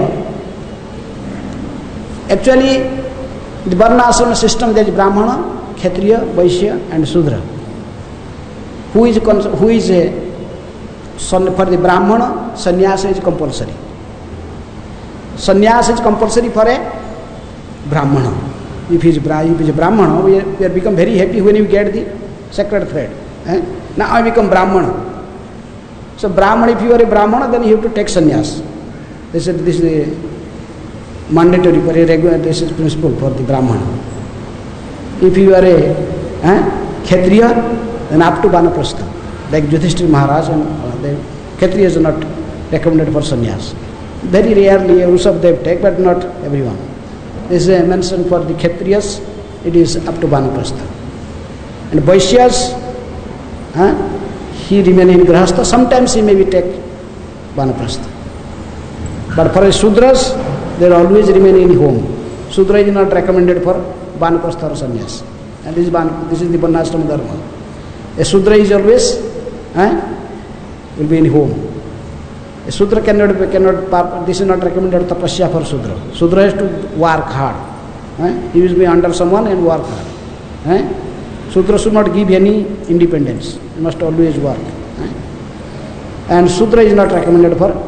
actually, the Varna Ashrama system, there is Brahmana, Kshatriya, Vaishya and Sudra. Who is, who is a, for the Brahmana, sannyasa is compulsory. Sannyasa is compulsory for a Brahmana. If he is, if he is a Brahmana, we, are, we are become very happy when we get the sacred thread. Eh? Now I become Brahmana. So Brahmana, if you are a Brahmana, then you have to take sannyas. This is, this is the mandatory for a regular, this is principle for the Brahmana. If you are a eh, Kshatriya, then up to Vanaprastha. Like Yudhishthira Maharaj, and uh, the Kshatriyas are not recommended for sannyas. Very rarely a Rushabdev take, but not everyone. This is a mention for the Kshatriyas, it is up to Vanaprastha. And Vaishyas, eh, he remain in Grahastha, sometimes he may be take Vanaprastha. But for a Sudras, they always remain in home. Sudra is not recommended for Vanaprastha or sannyas. And this is, this is the Varnashrama dharma. A Sudra is always eh, will be in home. A Sudra cannot, cannot, this is not recommended tapasya for Sudra. Sudra has to work hard. Eh? He will be under someone and work hard. Eh? Sudra should not give any independence. He must always work. Eh? And Sudra is not recommended for.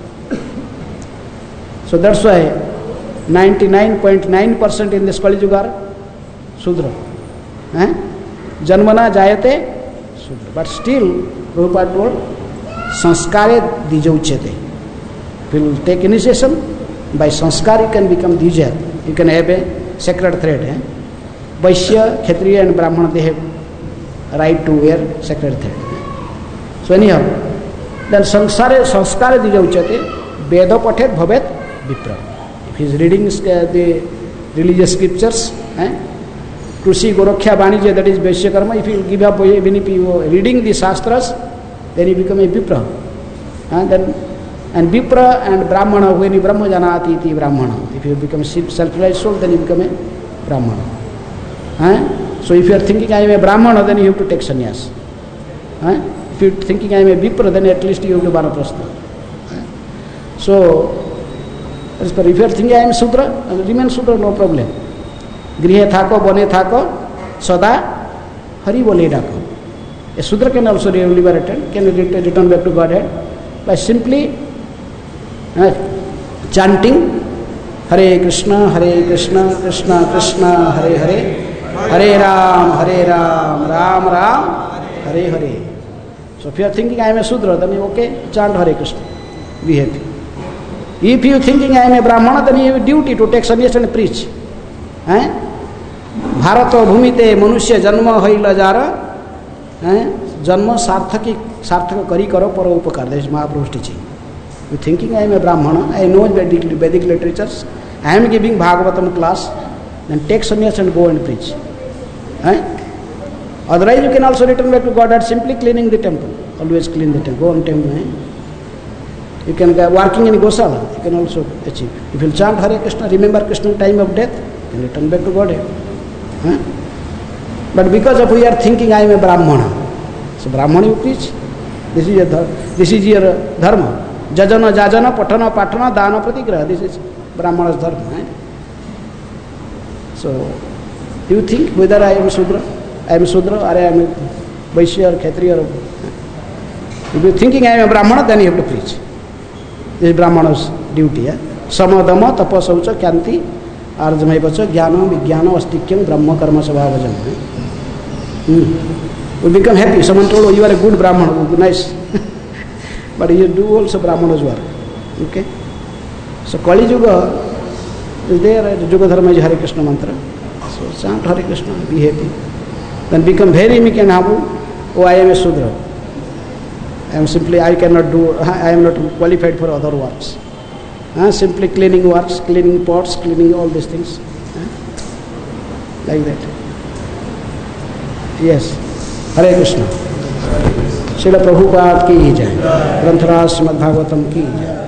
So that's why ninety-nine point nine percent in this Kali Yuga are Sudra. Eh? Janmana jayate Sudra. But still, Prabhupada told, sanskare dijauchete. If you will take initiation, by sanskar you can become dija. You can have a sacred thread. Eh? Vaishya, Kshatriya and Brahmana, they have right to wear sacred thread. So anyhow, then sanskare, sanskare dijauchete, veda pathet bhavet vipra. If he is reading uh, the religious scriptures, eh? Krushi, Gorakhya, Vanijya, that is Vaishya karma, if you give up, even if you are reading the Shastras, then you become a Vipra. And then, and Vipra and Brahmana, when you Brahma janati iti Brahmana. If you become self-realized soul, then you become a Brahmana. Eh? So if you are thinking I am a Brahmana, then you have to take sannyas. Eh? If you are thinking I am a Vipra, then at least you have to Vanaprastha. Eh? So, if you are thinking I am Sudra, remain Sudra, no problem. Grihe thako, bone thako, sada, hari bole dako. A Sudra can also be liberated, can return back to Godhead by simply uh, chanting Hare Krishna, Hare Krishna, Krishna Krishna, Hare Hare, Hare Ram, Hare Ram, Ram Ram, Hare Hare. So if you are thinking I am a Sudra, then you okay, chant Hare Krishna, be happy. If you are thinking I am a Brahmana, then you have a duty to take sannyas and preach. Eh? Bharat भूमिते मनुष्य जन्म हईल jar जन्म सार्थकी सार्थक करी करो पर उपकार. This is Mahaprabhu's teaching. You thinking I am a Brahmana, I know Vedic, Vedic literatures, I am giving Bhagavatam class, then take sannyas and go and preach. Eh? Otherwise you can also return back to God at simply cleaning the temple. Always clean the temple. Go on temple. Eh? You can go working in Gosala, you can also achieve. If you chant Hare Krishna, remember Krishna time of death, you can return back to God. Eh? But because of we are thinking I am a Brahmana, so Brahmana you preach. This is your this is your dharma. Jajana, jajana, patana, patana, dana, pratigraha. This is Brahmana's dharma. Eh? So, do you think whether I am Sudra, I am Sudra, or I am Vaishya or Kshatriya? Or, eh? If you are thinking I am a Brahmana, then you have to preach. This is Brahmana's duty. Eh? Samadama, tapa, saucha, kyanti, arjamai pacha, jnana, vijnana, astikyam, brahma, karma, svabhajam. Hmm. We become happy. Someone told, oh, you are a good Brahmana. Oh, nice. But you do also Brahmana's work. Okay? So Kali Yuga is there at Yuga Dharma is Hare Krishna mantra. So chant Hare Krishna, be happy. Then become very meek and humble. Oh, I am a Sudra. I am simply, I cannot do, I am not qualified for other works. Uh, simply cleaning works, cleaning pots, cleaning all these things. Uh, like that. Yes. Hare Krishna. Srila Prabhupada ki jai. Granthara Srimad Bhagavatam ki jai.